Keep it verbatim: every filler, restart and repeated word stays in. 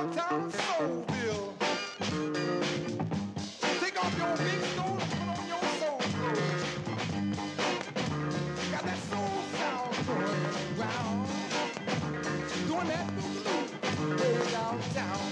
downtown Soulville. Take off your big coat and put on your soul clothes. Got that soul sound going round. Doing that boogaloo way downtown.